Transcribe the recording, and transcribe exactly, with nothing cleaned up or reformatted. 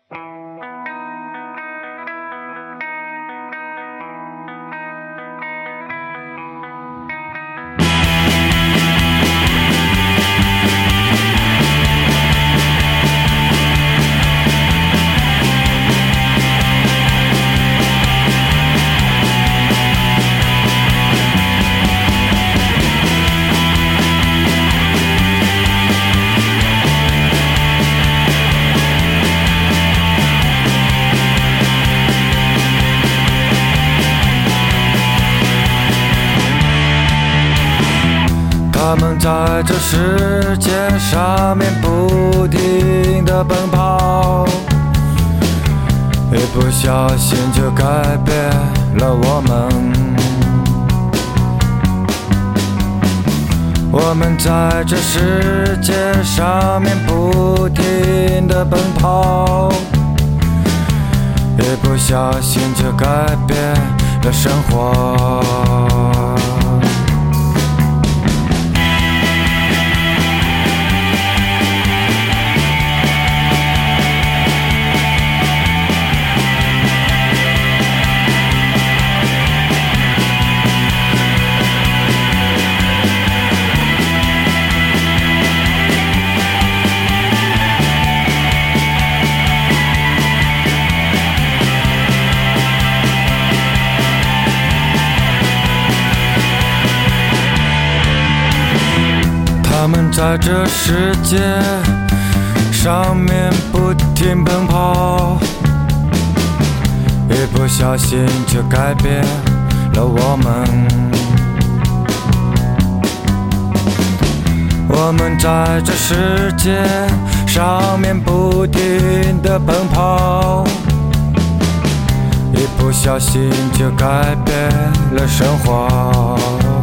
他们在这世界上面不停地奔跑，一不小心就改变了我们。我们在这世界上面不停地奔跑，一不小心就改变了生活。他们在这世界上面不停奔跑，一不小心就改变了我们。我们在这世界上面不停地奔跑，一不小心就改变了生活。